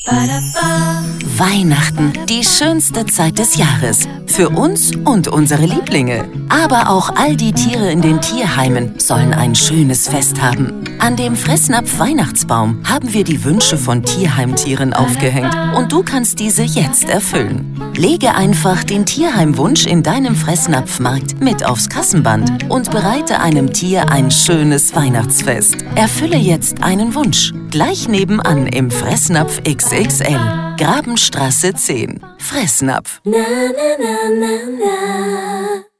Weihnachten, die schönste Zeit des Jahres. Für uns und unsere Lieblinge. Aber auch all die Tiere in den Tierheimen sollen ein schönes Fest haben. An dem Fressnapf-Weihnachtsbaum haben wir die Wünsche von Tierheimtieren aufgehängt und du kannst diese jetzt erfüllen. Lege einfach den Tierheimwunsch in deinem Fressnapfmarkt mit aufs Kassenband und bereite einem Tier ein schönes Weihnachtsfest. Erfülle jetzt einen Wunsch. Gleich nebenan im Fressnapf XXL. Grabenstraße 10. Fressnapf. Na, na, na, na, na.